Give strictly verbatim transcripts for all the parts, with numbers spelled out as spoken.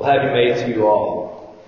have you made to you all.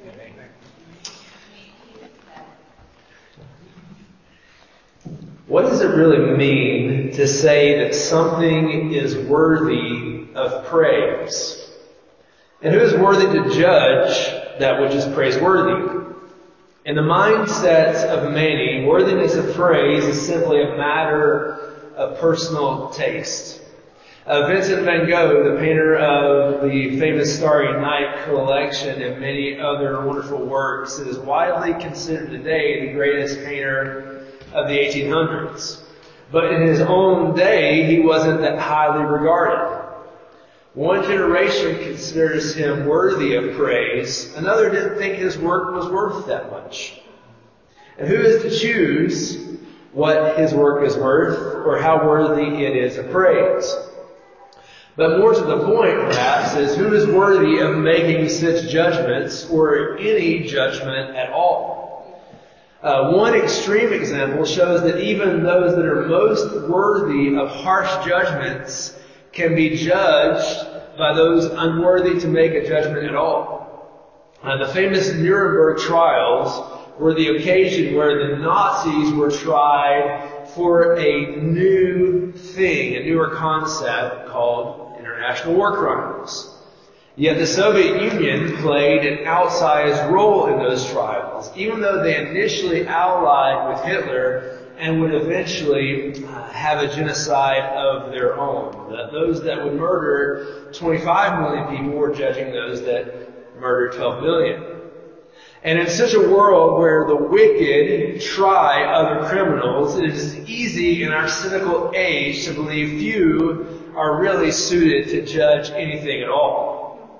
What does it really mean to say that something is worthy of praise? And who is worthy to judge that which is praiseworthy? In the mindsets of many, worthiness of praise is simply a matter of personal taste. Uh, Vincent van Gogh, the painter of the famous Starry Night collection and many other wonderful works, is widely considered today the greatest painter of the eighteen hundreds. But in his own day, he wasn't that highly regarded. One generation considers him worthy of praise. Another didn't think his work was worth that much. And who is to choose what his work is worth or how worthy it is of praise? But more to the point, perhaps, is who is worthy of making such judgments or any judgment at all? Uh, one extreme example shows that even those that are most worthy of harsh judgments can be judged by those unworthy to make a judgment at all. Uh, the famous Nuremberg trials were the occasion where the Nazis were tried for a new thing, a newer concept called international war crimes. Yet the Soviet Union played an outsized role in those trials, even though they initially allied with Hitler and would eventually uh, have a genocide of their own. That those that would murder twenty-five million people were judging those that murdered twelve million. And in such a world where the wicked try other criminals, it is easy in our cynical age to believe few are really suited to judge anything at all.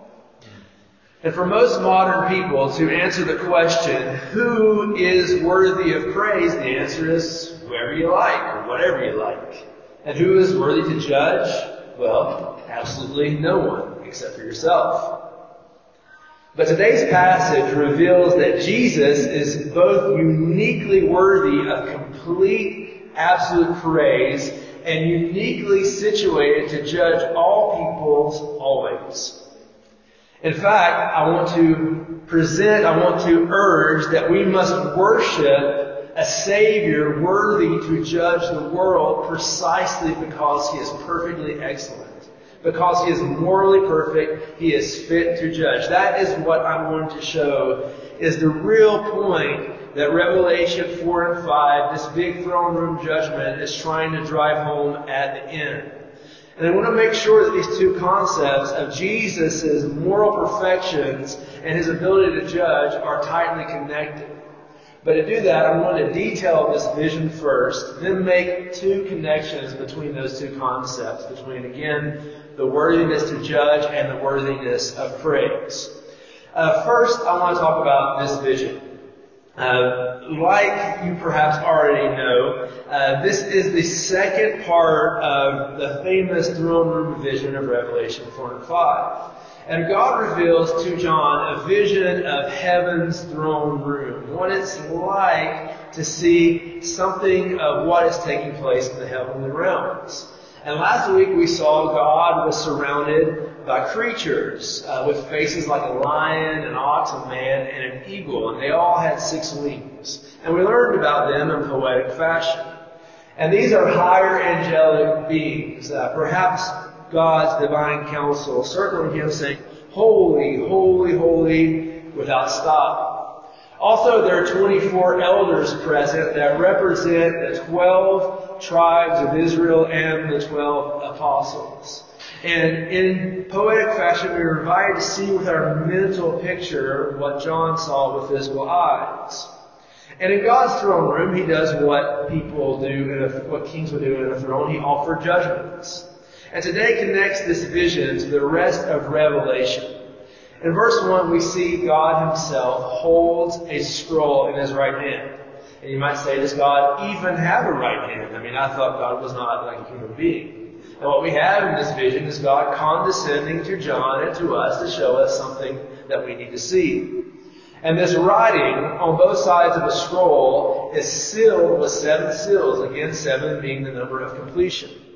And for most modern people to answer the question, who is worthy of praise, the answer is whoever you like or whatever you like. And who is worthy to judge? Well, absolutely no one except for yourself. But today's passage reveals that Jesus is both uniquely worthy of complete, absolute praise and uniquely situated to judge all peoples always. In fact, I want to present, I want to urge that we must worship a Savior worthy to judge the world precisely because He is perfectly excellent. Because He is morally perfect, He is fit to judge. That is what I'm going to show is the real point that Revelation four and five, this big throne room judgment, is trying to drive home at the end. And I want to make sure that these two concepts of Jesus' moral perfections and His ability to judge are tightly connected. But to do that, I want to detail this vision first, then make two connections between those two concepts, between, again, the worthiness to judge and the worthiness of praise. Uh, first, I want to talk about this vision. Uh, like you perhaps already know, uh, this is the second part of the famous throne room vision of Revelation four and five. And God reveals to John a vision of heaven's throne room, what it's like to see something of what is taking place in the heavenly realms. And last week we saw God was surrounded by creatures uh, with faces like a lion, an ox, a man, and an eagle. And they all had six wings. And we learned about them in poetic fashion. And these are higher angelic beings, uh, perhaps God's divine counsel, circling Him saying, holy, holy, holy, without stop. Also, there are twenty-four elders present that represent the twelve tribes of Israel and the twelve apostles. And in poetic fashion, we are invited to see with our mental picture what John saw with physical eyes. And in God's throne room, He does what people do, in a, what kings would do in a throne. He offers judgments. And today connects this vision to the rest of Revelation. In verse one, we see God Himself holds a scroll in His right hand. And you might say, does God even have a right hand? I mean, I thought God was not like a human being. And what we have in this vision is God condescending to John and to us to show us something that we need to see. And this writing on both sides of a scroll is sealed with seven seals. Again, seven being the number of completion.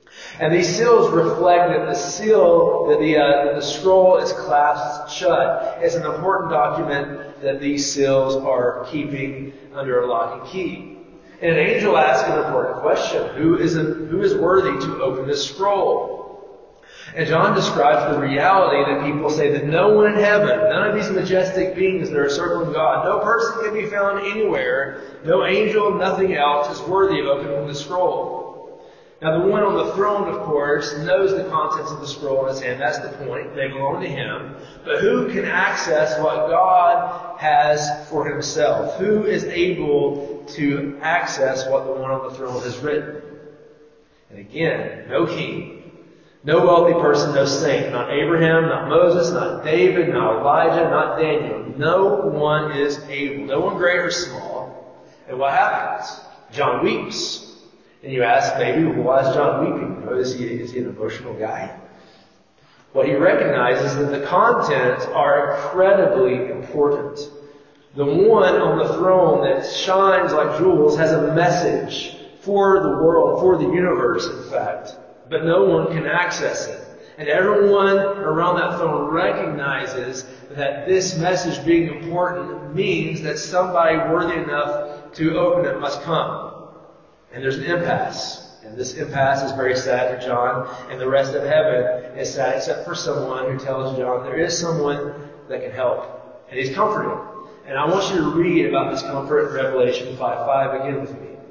And these seals reflect that the seal, that the, uh, that the scroll is clasped shut. It's an important document that these seals are keeping under a lock and key. And an angel asks an important question. Who is, a, who is worthy to open this scroll? And John describes the reality that people say that no one in heaven, none of these majestic beings that are circling God, no person can be found anywhere, no angel, nothing else is worthy of opening the scroll. Now the one on the throne, of course, knows the contents of the scroll in his hand. That's the point. They belong to him. But who can access what God has for himself? Who is able to access what the one on the throne has written? And again, no king. No wealthy person, no saint. Not Abraham, not Moses, not David, not Elijah, not Daniel. No one is able. No one great or small. And what happens? John weeps. And you ask maybe, well, why is John weeping? Oh, is he, is he an emotional guy? Well, he recognizes that the contents are incredibly important. The one on the throne that shines like jewels has a message for the world, for the universe, in fact. But no one can access it. And everyone around that throne recognizes that this message being important means that somebody worthy enough to open it must come. And there's an impasse. And this impasse is very sad for John. And the rest of heaven is sad except for someone who tells John there is someone that can help. And he's comforting. And I want you to read about this comfort in Revelation five five again with me.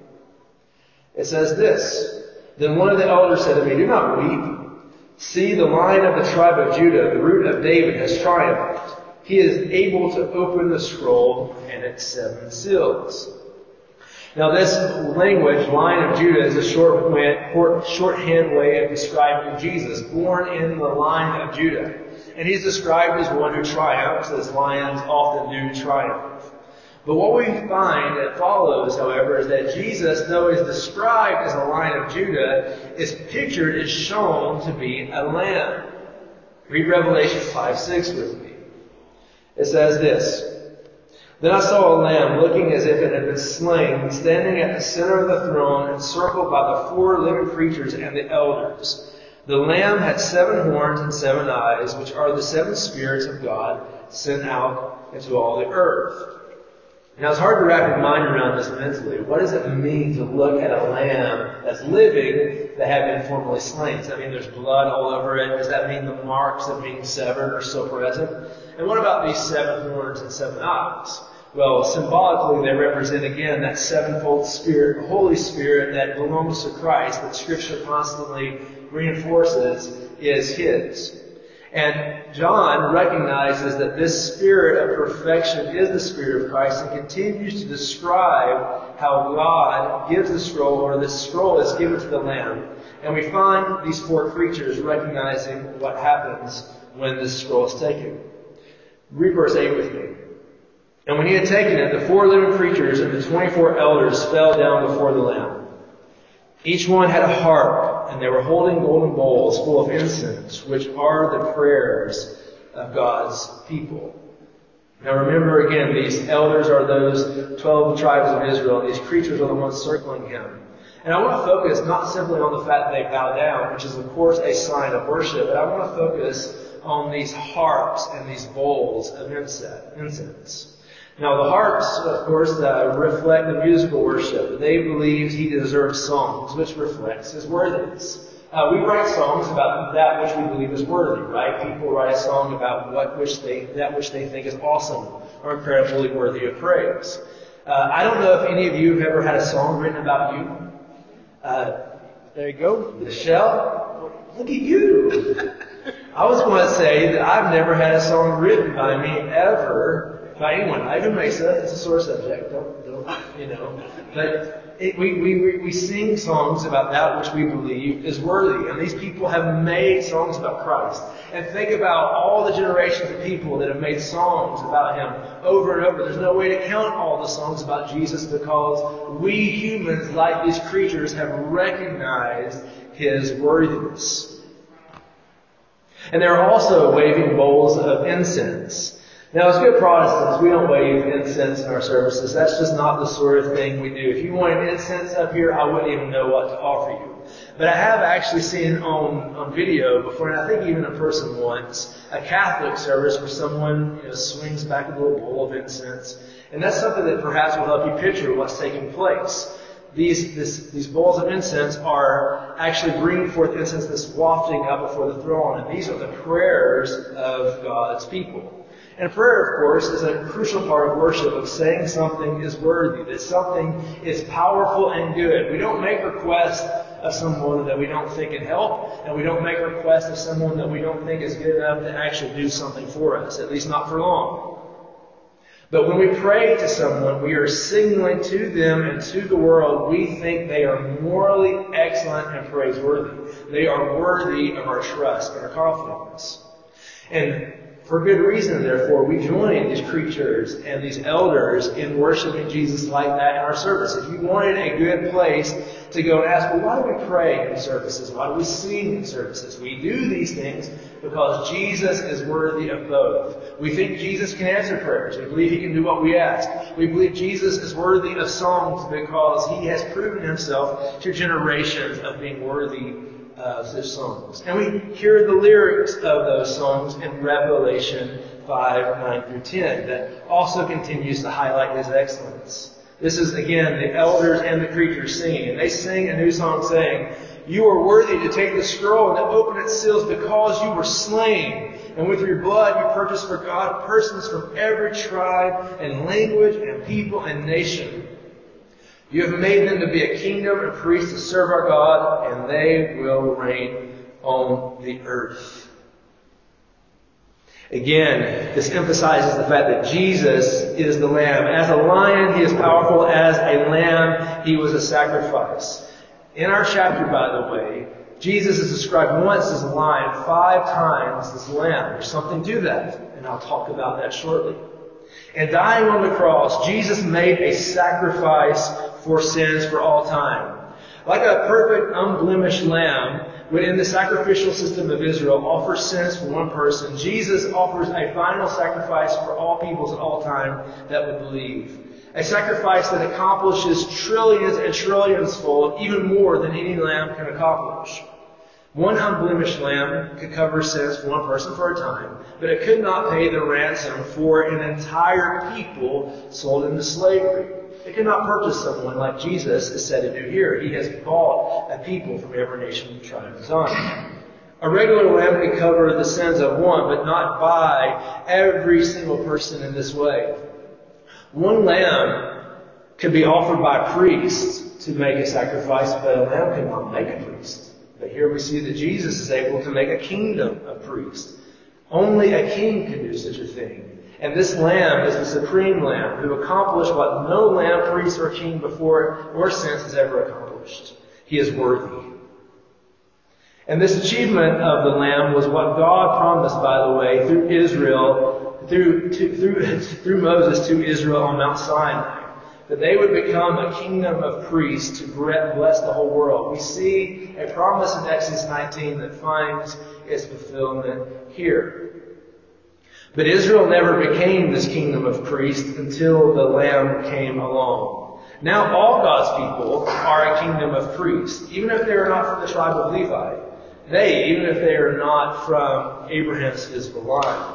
It says this. Then one of the elders said to me, do not weep. See, the Lion of the tribe of Judah, the root of David, has triumphed. He is able to open the scroll and its seven seals. Now this language, Lion of Judah, is a short way, shorthand way of describing Jesus, born in the line of Judah. And he's described as one who triumphs, as lions often do triumph. But what we find that follows, however, is that Jesus, though is described as a Lion of Judah, is pictured, is shown to be a lamb. Read Revelation five six with me. It says this. Then I saw a lamb looking as if it had been slain, standing at the center of the throne, encircled by the four living creatures and the elders. The lamb had seven horns and seven eyes, which are the seven spirits of God sent out into all the earth. Now it's hard to wrap your mind around this mentally. What does it mean to look at a lamb that's living that had been formerly slain? Does that mean there's blood all over it? Does that mean the marks of being severed are still present? And what about these seven horns and seven eyes? Well, symbolically they represent again that sevenfold Spirit, the Holy Spirit that belongs to Christ, that Scripture constantly reinforces is His. And John recognizes that this Spirit of perfection is the Spirit of Christ and continues to describe how God gives the scroll, or this scroll is given to the Lamb. And we find these four creatures recognizing what happens when this scroll is taken. Read verse eight with me. And when he had taken it, the four living creatures and the twenty-four elders fell down before the Lamb. Each one had a harp, and they were holding golden bowls full of incense, which are the prayers of God's people. Now remember again, these elders are those twelve tribes of Israel. These creatures are the ones circling him. And I want to focus not simply on the fact that they bow down, which is of course a sign of worship, but I want to focus on these harps and these bowls of incense. Now the harps, of course, uh, reflect the musical worship. They believed he deserved songs, which reflects his worthiness. Uh, we write songs about that which we believe is worthy, right? People write a song about what which they that which they think is awesome or incredibly worthy of praise. Uh, I don't know if any of you have ever had a song written about you. Uh, there you go, Michelle. Look at you. I was going to say that I've never had a song written by me ever. By anyone, Ivan Mesa, it's a sore subject, don't, don't, you know. But it, we, we, we sing songs about that which we believe is worthy. And these people have made songs about Christ. And think about all the generations of people that have made songs about Him over and over. There's no way to count all the songs about Jesus because we humans, like these creatures, have recognized His worthiness. And they're also waving bowls of incense. Now, as good Protestants, we don't wave incense in our services. That's just not the sort of thing we do. If you wanted incense up here, I wouldn't even know what to offer you. But I have actually seen on, on video before, and I think even in person once, a Catholic service where someone, you know, swings back a little bowl of incense. And that's something that perhaps will help you picture what's taking place. These, this, these bowls of incense are actually bringing forth incense that's wafting up before the throne. And these are the prayers of God's people. And prayer, of course, is a crucial part of worship, of saying something is worthy, that something is powerful and good. We don't make requests of someone that we don't think can help, and we don't make requests of someone that we don't think is good enough to actually do something for us, at least not for long. But when we pray to someone, we are signaling to them and to the world we think they are morally excellent and praiseworthy. They are worthy of our trust and our confidence. And for good reason, therefore, we join these creatures and these elders in worshiping Jesus like that in our service. If you wanted a good place to go and ask, well, why do we pray in services? Why do we sing in services? We do these things because Jesus is worthy of both. We think Jesus can answer prayers. We believe He can do what we ask. We believe Jesus is worthy of songs because He has proven Himself to generations of being worthy of His songs. And we hear the lyrics of those songs in Revelation five, nine through ten that also continues to highlight His excellence. This is, again, the elders and the creatures singing. And they sing a new song saying, "You are worthy to take the scroll and to open its seals because you were slain. And with your blood you purchased for God persons from every tribe and language and people and nation. You have made them to be a kingdom and priests to serve our God, and they will reign on the earth." Again, this emphasizes the fact that Jesus is the Lamb. As a lion, He is powerful. As a lamb, He was a sacrifice. In our chapter, by the way, Jesus is described once as a lion, five times as lamb. There's something to that, and I'll talk about that shortly. And dying on the cross, Jesus made a sacrifice for sins for all time. Like a perfect, unblemished lamb would, in the sacrificial system of Israel, offer sins for one person, Jesus offers a final sacrifice for all peoples at all time that would believe. A sacrifice that accomplishes trillions and trillions fold, even more than any lamb can accomplish. One unblemished lamb could cover sins for one person for a time, but it could not pay the ransom for an entire people sold into slavery. It could not purchase someone like Jesus is said to do here. He has bought a people from every nation, tribe, and tongue. A regular lamb could cover the sins of one, but not buy every single person in this way. One lamb could be offered by priests to make a sacrifice, but a lamb could not make a priest. But here we see that Jesus is able to make a kingdom of priests. Only a king can do such a thing. And this lamb is the supreme lamb who accomplished what no lamb, priest, or king before or since has ever accomplished. He is worthy. And this achievement of the lamb was what God promised, by the way, through Israel, through, to, through, through Moses to Israel on Mount Sinai. That they would become a kingdom of priests to bless the whole world. We see a promise in Exodus nineteen that finds its fulfillment here. But Israel never became this kingdom of priests until the Lamb came along. Now all God's people are a kingdom of priests, even if they are not from the tribe of Levi. They, even if they are not from Abraham's physical line.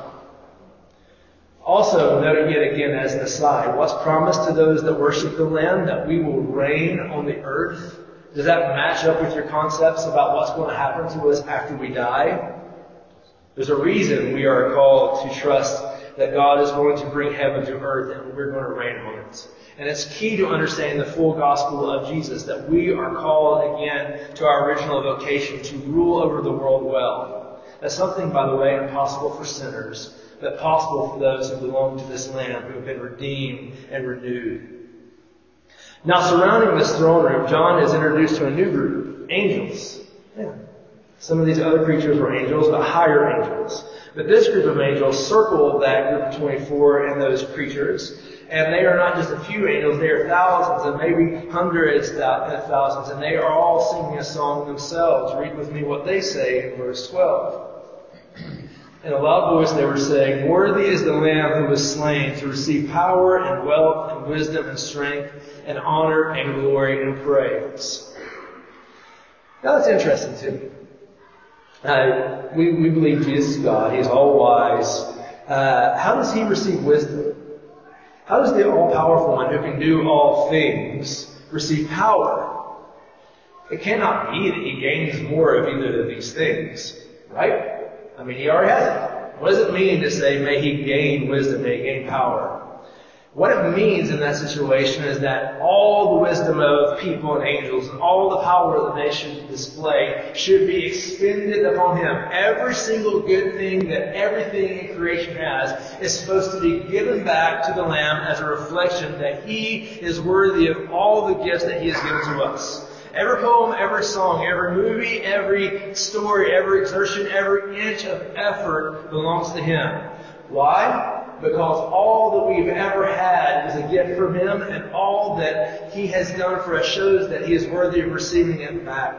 Also, note yet again as an aside, what's promised to those that worship the Lamb? That we will reign on the earth. Does that match up with your concepts about what's going to happen to us after we die? There's a reason we are called to trust that God is going to bring heaven to earth and we're going to reign on it. And it's key to understanding the full gospel of Jesus, that we are called again to our original vocation to rule over the world well. That's something, by the way, impossible for sinners, but possible for those who belong to this Lamb, who have been redeemed and renewed. Now, surrounding this throne room, John is introduced to a new group, angels. Yeah. Some of these other creatures were angels, but higher angels. But this group of angels circle that group of twenty-four and those creatures. And they are not just a few angels, they are thousands and maybe hundreds of thousands. And they are all singing a song themselves. Read with me what they say in verse twelve. In a loud voice they were saying, "Worthy is the Lamb who was slain to receive power and wealth and wisdom and strength and honor and glory and praise." Now that's interesting too. Uh, we, we believe Jesus is God. He is all wise. Uh, how does he receive wisdom? How does the all-powerful one who can do all things receive power? It cannot be that he gains more of either of these things, right? I mean, he already has it. What does it mean to say, may he gain wisdom, may he gain power? What it means in that situation is that all the wisdom of people and angels and all the power that they should display should be expended upon him. Every single good thing that everything in creation has is supposed to be given back to the Lamb as a reflection that he is worthy of all the gifts that he has given to us. Every poem, every song, every movie, every story, every exertion, every inch of effort belongs to him. Why? Because all that we've ever had is a gift from him, and all that he has done for us shows that he is worthy of receiving it back.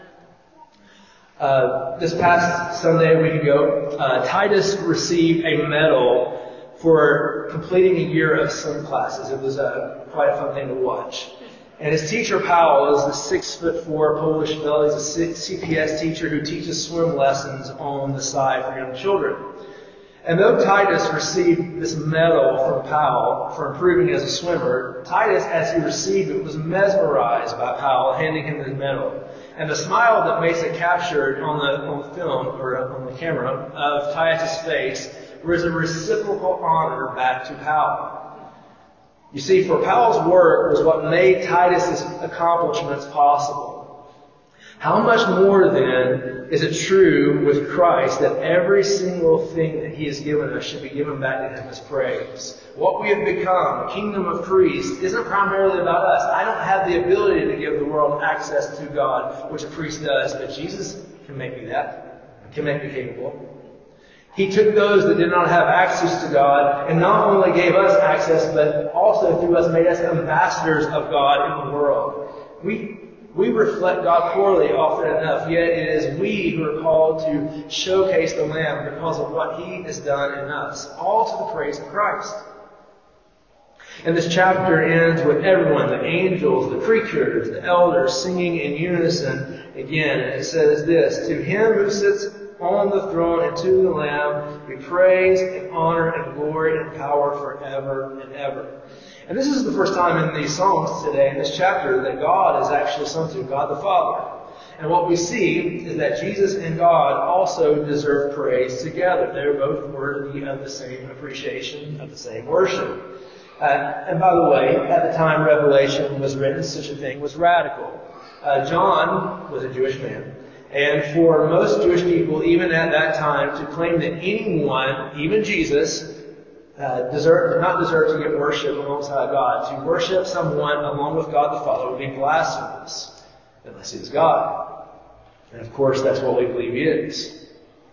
Uh, this past Sunday, a week ago, uh, Titus received a medal for completing a year of swim classes. It was uh, quite a fun thing to watch. And his teacher, Powell, is a six foot four Polish fellow. He's a C P S teacher who teaches swim lessons on the side for young children. And though Titus received this medal from Powell for improving as a swimmer, Titus, as he received it, was mesmerized by Powell handing him his medal. And the smile that Mesa captured on the, on the film, or on the camera, of Titus' face was a reciprocal honor back to Powell. You see, for Powell's work was what made Titus' accomplishments possible. How much more, then, is it true with Christ that every single thing that he has given us should be given back to him as praise? What we have become, a kingdom of priests, isn't primarily about us. I don't have the ability to give the world access to God, which a priest does, but Jesus can make me that, can make me capable. He took those that did not have access to God and not only gave us access, but also through us made us ambassadors of God in the world. We We reflect God poorly often enough, yet it is we who are called to showcase the Lamb because of what he has done in us, all to the praise of Christ. And this chapter ends with everyone, the angels, the creatures, the elders, singing in unison again. And it says this, to him who sits on the throne and to the Lamb be praise and honor and glory and power forever and ever. And this is the first time in these Psalms today, in this chapter, that God is actually sung to, God the Father. And what we see is that Jesus and God also deserve praise together. They're both worthy of the same appreciation, of the same worship. Uh, and by the way, at the time Revelation was written, such a thing was radical. Uh, John was a Jewish man. And for most Jewish people, even at that time, to claim that anyone, even Jesus, Uh, deserve, not deserve to get worship alongside God. To worship someone along with God the Father would be blasphemous, unless he is God. And of course, that's what we believe he is.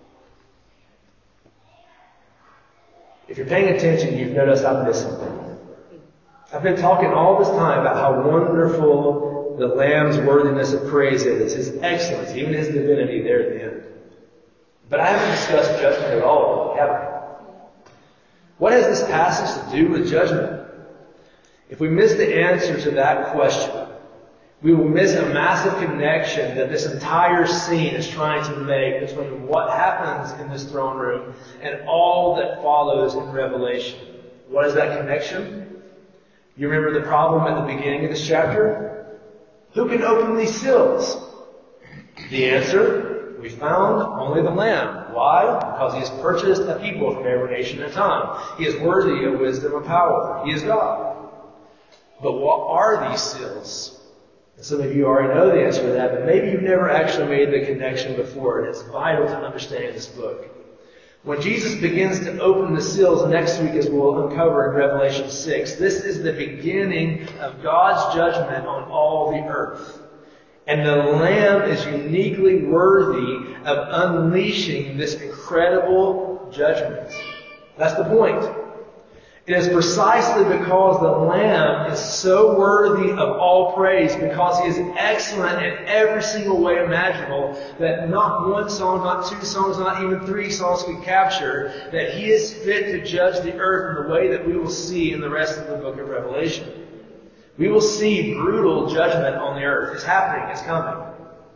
If you're paying attention, you've noticed I've missed something. I've been talking all this time about how wonderful the Lamb's worthiness of praise is, his excellence, even his divinity there at the end. But I haven't discussed judgment at all, have I? What has this passage to do with judgment? If we miss the answer to that question, we will miss a massive connection that this entire scene is trying to make between what happens in this throne room and all that follows in Revelation. What is that connection? You remember the problem at the beginning of this chapter? Who can open these seals? The answer? We found only the Lamb. Why? Because he has purchased a people from every nation and tongue. He is worthy of wisdom and power. He is God. But what are these seals? And some of you already know the answer to that, but maybe you've never actually made the connection before, and it's vital to understand this book. When Jesus begins to open the seals next week, as we'll uncover in Revelation six, this is the beginning of God's judgment on all the earth. And the Lamb is uniquely worthy of unleashing this incredible judgment. That's the point. It is precisely because the Lamb is so worthy of all praise, because he is excellent in every single way imaginable, that not one song, not two songs, not even three songs could capture, that he is fit to judge the earth in the way that we will see in the rest of the book of Revelation. We will see brutal judgment on the earth. It's happening. It's coming.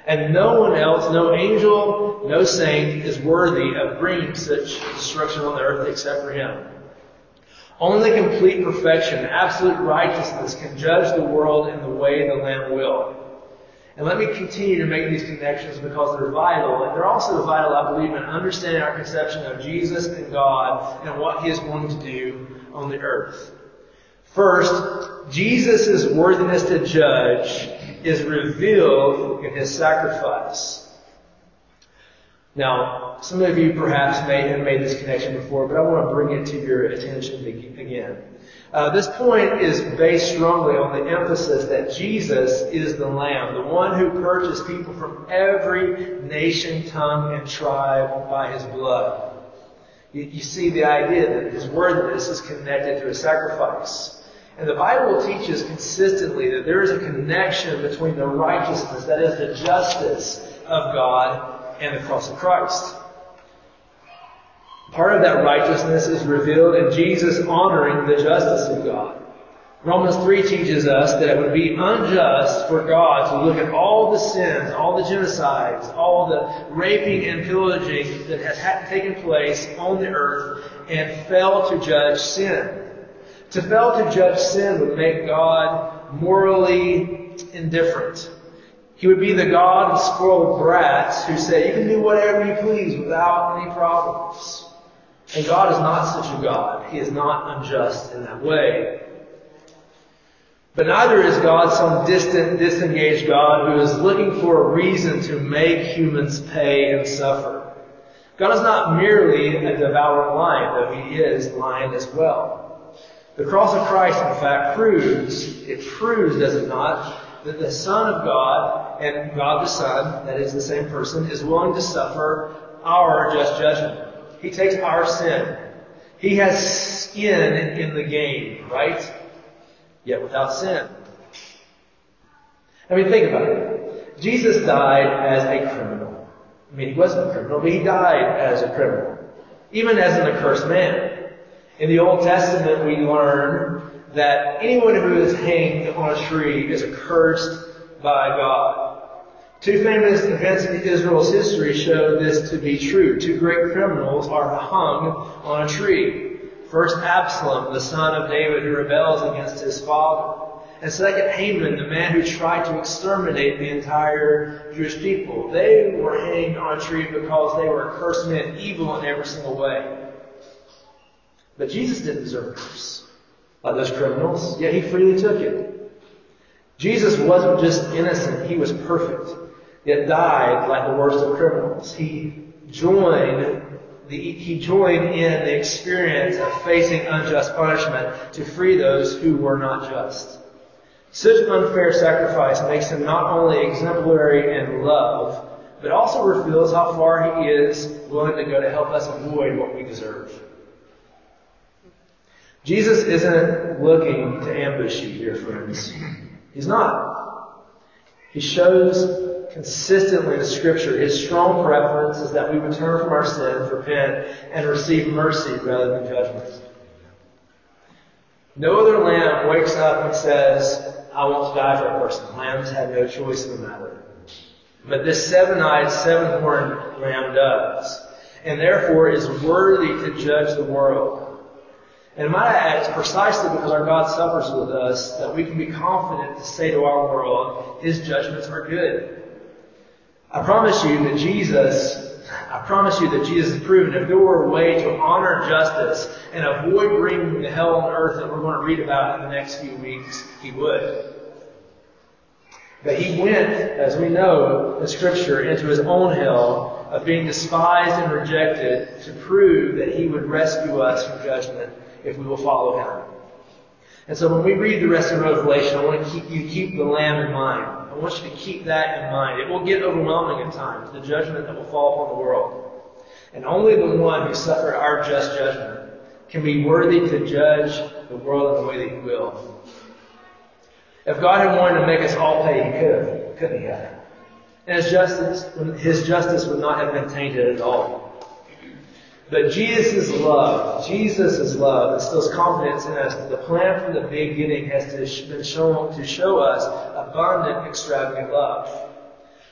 And no one else, no angel, no saint is worthy of bringing such destruction on the earth except for him. Only complete perfection, absolute righteousness can judge the world in the way the Lamb will. And let me continue to make these connections because they're vital. And they're also vital, I believe, in understanding our conception of Jesus and God and what He is going to do on the earth. First, Jesus' worthiness to judge is revealed in His sacrifice. Now, some of you perhaps may have made this connection before, but I want to bring it to your attention again. Uh, this point is based strongly on the emphasis that Jesus is the Lamb, the one who purchased people from every nation, tongue, and tribe by His blood. You, you see the idea that His worthiness is connected to His sacrifice. And the Bible teaches consistently that there is a connection between the righteousness, that is the justice of God, and the cross of Christ. Part of that righteousness is revealed in Jesus honoring the justice of God. Romans three teaches us that it would be unjust for God to look at all the sins, all the genocides, all the raping and pillaging that has taken place on the earth and fail to judge sin. To fail to judge sin would make God morally indifferent. He would be the God of spoiled brats who said, you can do whatever you please without any problems. And God is not such a God. He is not unjust in that way. But neither is God some distant, disengaged God who is looking for a reason to make humans pay and suffer. God is not merely a devouring lion, though He is lion as well. The cross of Christ, in fact, proves, it proves, does it not, that the Son of God and God the Son, that is the same person, is willing to suffer our just judgment. He takes our sin. He has skin in the game, right? Yet without sin. I mean, think about it. Jesus died as a criminal. I mean, He wasn't a criminal, but He died as a criminal. Even as an accursed man. In the Old Testament, we learn that anyone who is hanged on a tree is accursed by God. Two famous events in Israel's history show this to be true. Two great criminals are hung on a tree. First, Absalom, the son of David, who rebels against his father. And second, Haman, the man who tried to exterminate the entire Jewish people. They were hanged on a tree because they were accursed men, evil in every single way. But Jesus didn't deserve a curse like those criminals, yet He freely took it. Jesus wasn't just innocent, He was perfect, yet died like the worst of criminals. He joined the, he joined in the experience of facing unjust punishment to free those who were not just. Such unfair sacrifice makes Him not only exemplary in love, but also reveals how far He is willing to go to help us avoid what we deserve. Jesus isn't looking to ambush you, dear friends. He's not. He shows consistently in Scripture His strong preference is that we would turn from our sins, repent, and receive mercy rather than judgment. No other lamb wakes up and says, I want to die for a person. Lambs have no choice in the matter. But this seven-eyed, seven-horned lamb does, and therefore is worthy to judge the world. And might I add, it's precisely because our God suffers with us that we can be confident to say to our world, His judgments are good. I promise you that Jesus, I promise you that Jesus has proven if there were a way to honor justice and avoid bringing the hell on earth that we're going to read about in the next few weeks, He would. But He went, as we know in Scripture, into His own hell of being despised and rejected to prove that He would rescue us from judgment if we will follow Him. And so when we read the rest of Revelation, I want to keep you keep the Lamb in mind. I want you to keep that in mind. It will get overwhelming at times, the judgment that will fall upon the world. And only the one who suffered our just judgment can be worthy to judge the world in the way that He will. If God had wanted to make us all pay, He could have, couldn't He have? And His justice, His justice would not have been tainted at all. But Jesus' love, Jesus' love instills confidence in us that the plan from the beginning has been shown to show us abundant, extravagant love.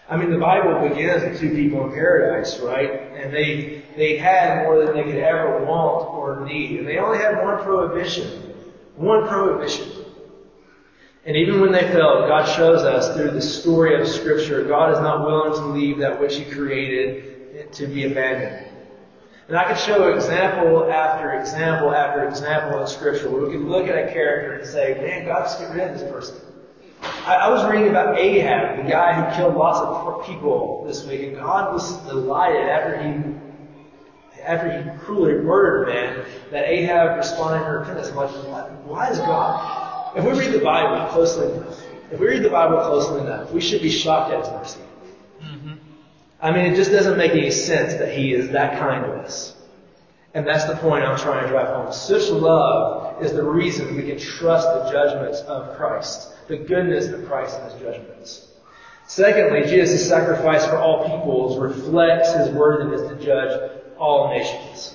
I mean, the Bible begins with two people in paradise, right? And they they had more than they could ever want or need. And they only had one prohibition. One prohibition. And even when they failed, God shows us through the story of Scripture, God is not willing to leave that which He created to be abandoned. And I could show example after example after example in Scripture where we could look at a character and say, man, God just get rid of this person. I, I was reading about Ahab, the guy who killed lots of people this week, and God was delighted after he after he cruelly murdered a man that Ahab responded to repentance. I'm like, why is God? If we read the Bible closely enough, if we read the Bible closely enough, we should be shocked at His mercy. Mm-hmm. I mean, it just doesn't make any sense that He is that kind to us. And that's the point I'm trying to drive home. Such love is the reason we can trust the judgments of Christ, the goodness of Christ and His judgments. Secondly, Jesus' sacrifice for all peoples reflects His worthiness to judge all nations.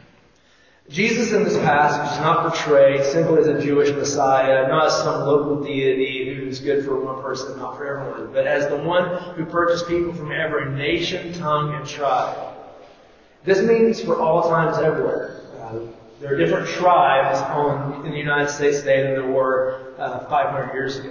Jesus in this passage is not portrayed simply as a Jewish Messiah, not as some local deity who's good for one person, not for everyone, but as the one who purchased people from every nation, tongue, and tribe. This means for all times everywhere. Uh, there are different tribes on, in the United States today than there were uh, five hundred years ago.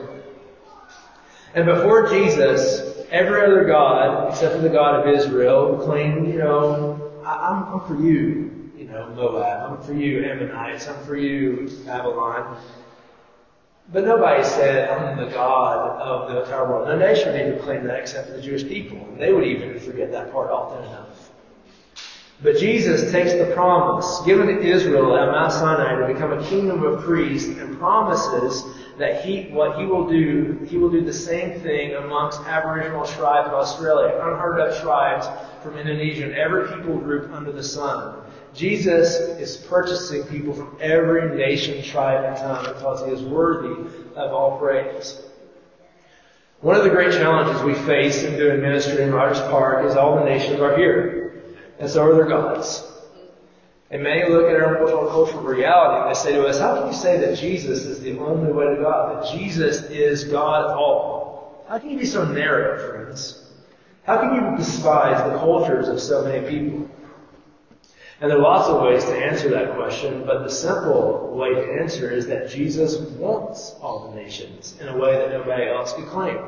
And before Jesus, every other god, except for the God of Israel, claimed, you know, I'm, I'm for you, you know, Moab. I'm for you, Ammonites. I'm for you, Babylon. But nobody said, I'm the God of the entire world. No nation would even claim that except for the Jewish people. They would even forget that part often enough. But Jesus takes the promise given to Israel at Mount Sinai to become a kingdom of priests and promises that he, what he will do, he will do the same thing amongst Aboriginal tribes in Australia, unheard of tribes from Indonesia, and every people group under the sun. Jesus is purchasing people from every nation, tribe, and tongue because He is worthy of all praise. One of the great challenges we face in doing ministry in Rogers Park is all the nations are here. And so are their gods. And many look at our multicultural reality and they say to us, how can you say that Jesus is the only way to God? That Jesus is God of all? How can you be so narrow, friends? How can you despise the cultures of so many people? And there are lots of ways to answer that question, but the simple way to answer is that Jesus wants all the nations in a way that nobody else could claim.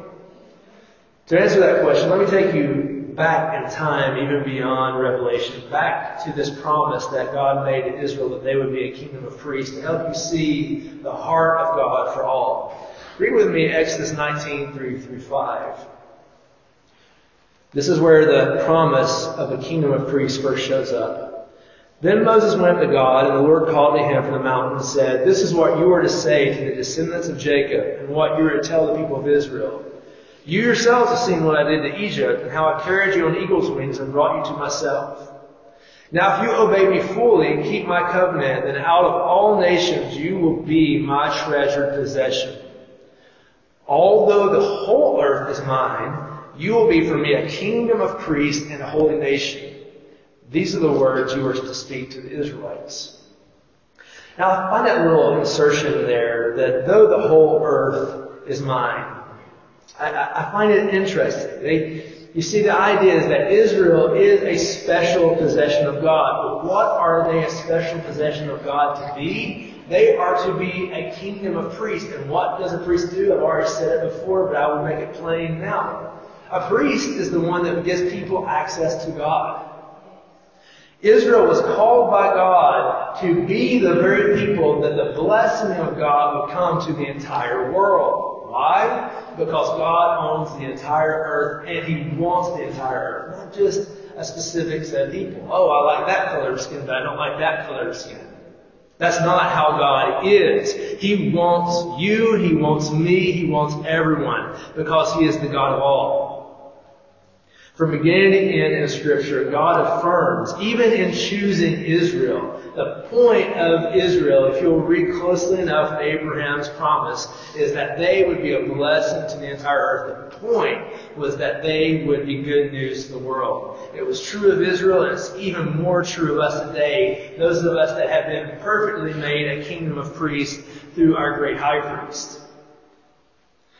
To answer that question, let me take you back in time, even beyond Revelation, back to this promise that God made to Israel that they would be a kingdom of priests, to help you see the heart of God for all. Read with me Exodus nineteen, three through five. This is where the promise of a kingdom of priests first shows up. Then Moses went to God, and the Lord called to him from the mountain and said, this is what you are to say to the descendants of Jacob, and what you are to tell the people of Israel. You yourselves have seen what I did to Egypt, and how I carried you on eagle's wings and brought you to myself. Now if you obey me fully and keep my covenant, then out of all nations you will be my treasured possession. Although the whole earth is mine, you will be for me a kingdom of priests and a holy nation. These are the words you are to speak to the Israelites. Now I find that little insertion there, that though the whole earth is mine, I, I find it interesting. They, you see, the idea is that Israel is a special possession of God. But what are they a special possession of God to be? They are to be a kingdom of priests. And what does a priest do? I've already said it before, but I will make it plain now. A priest is the one that gives people access to God. Israel was called by God to be the very people that the blessing of God would come to the entire world. Why? Because God owns the entire earth and He wants the entire earth, not just a specific set of people. Oh, I like that color of skin, but I don't like that color of skin. That's not how God is. He wants you, He wants me, He wants everyone, because He is the God of all. From beginning to end in Scripture, God affirms, even in choosing Israel, the point of Israel, if you'll read closely enough Abraham's promise, is that they would be a blessing to the entire earth. The point was that they would be good news to the world. It was true of Israel, and it's even more true of us today, those of us that have been perfectly made a kingdom of priests through our great high priest.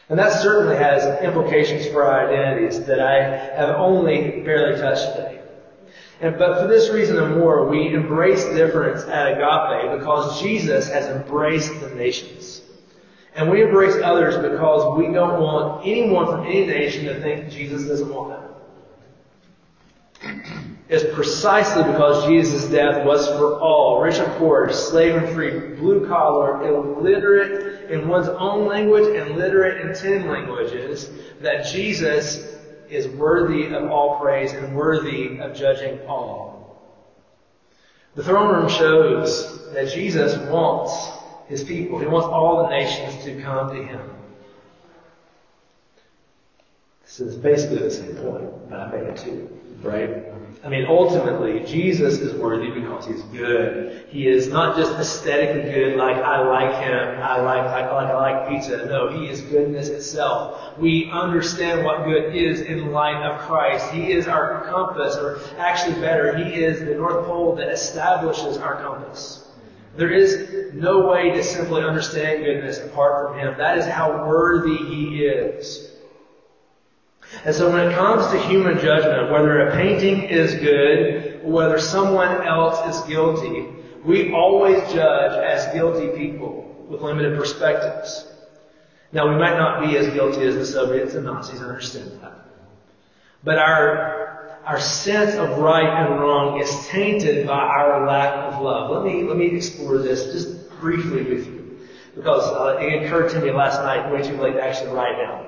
And that certainly has implications for our identities that I have only barely touched today. And, but for this reason and more, we embrace difference at Agape because Jesus has embraced the nations. And we embrace others because we don't want anyone from any nation to think Jesus doesn't want them. It's precisely because Jesus' death was for all, rich and poor, slave and free, blue collar, illiterate in one's own language and literate in ten languages, that Jesus is worthy of all praise and worthy of judging all. The throne room shows that Jesus wants His people. He wants all the nations to come to Him. This is basically the same point, but I made it too, right? I mean, ultimately, Jesus is worthy because He's good. He is not just aesthetically good, like I like Him, I like, like, like I like pizza. No, He is goodness itself. We understand what good is in light of Christ. He is our compass, or actually better, He is the North Pole that establishes our compass. There is no way to simply understand goodness apart from Him. That is how worthy He is. And so when it comes to human judgment, whether a painting is good or whether someone else is guilty, we always judge as guilty people with limited perspectives. Now, we might not be as guilty as the Soviets and Nazis, I understand that. But our our sense of right and wrong is tainted by our lack of love. Let me let me explore this just briefly with you, because uh, it occurred to me last night, way too late to actually write down.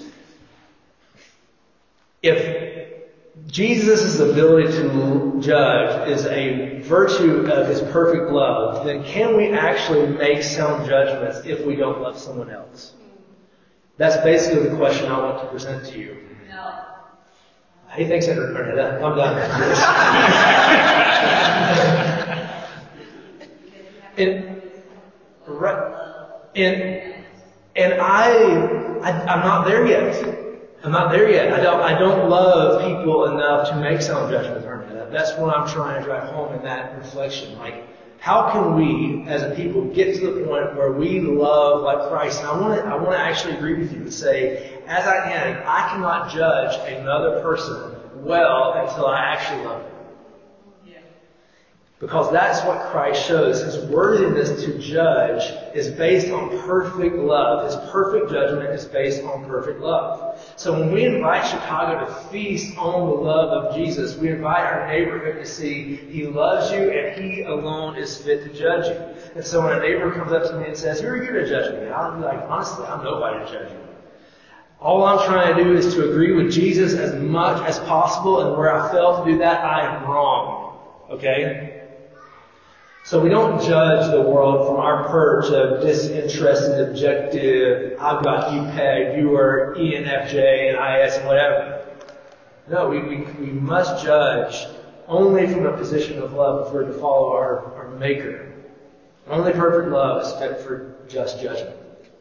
If Jesus' ability to judge is a virtue of His perfect love, then can we actually make sound judgments if we don't love someone else? That's basically the question I want to present to you. No. He thinks I heard that. I'm done. and, right, and, and I, I, I'm not there yet. I'm not there yet. I don't, I don't love people enough to make sound judgments. That's what I'm trying to drive home in that reflection. Like, how can we, as a people, get to the point where we love like Christ? And I want to, I want to actually agree with you and say, as I am, I cannot judge another person well until I actually love them. Because that's what Christ shows. His worthiness to judge is based on perfect love. His perfect judgment is based on perfect love. So when we invite Chicago to feast on the love of Jesus, we invite our neighborhood to see He loves you and He alone is fit to judge you. And so when a neighbor comes up to me and says, "Who are you to judge me?" I'll be like, honestly, I'm nobody to judge you. All I'm trying to do is to agree with Jesus as much as possible, and where I fail to do that, I am wrong. Okay? So we don't judge the world from our perch of disinterested, objective, I've got you pegged, you are E N F J and I S and whatever. No, we, we, we must judge only from a position of love if we're to follow our, our Maker. Only perfect love is fit for just judgment.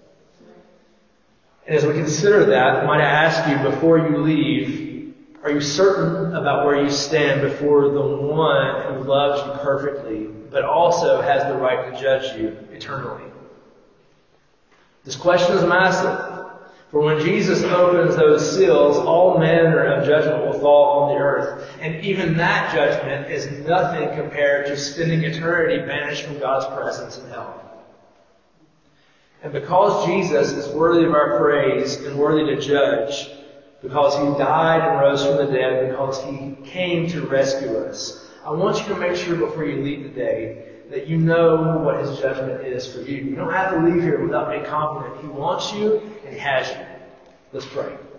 And as we consider that, might I ask you before you leave, are you certain about where you stand before the one who loves you perfectly, but also has the right to judge you eternally? This question is massive. For when Jesus opens those seals, all manner of judgment will fall on the earth. And even that judgment is nothing compared to spending eternity banished from God's presence in hell. And because Jesus is worthy of our praise and worthy to judge, because He died and rose from the dead, because He came to rescue us, I want you to make sure before you leave today that you know what His judgment is for you. You don't have to leave here without being confident. He wants you and He has you. Let's pray.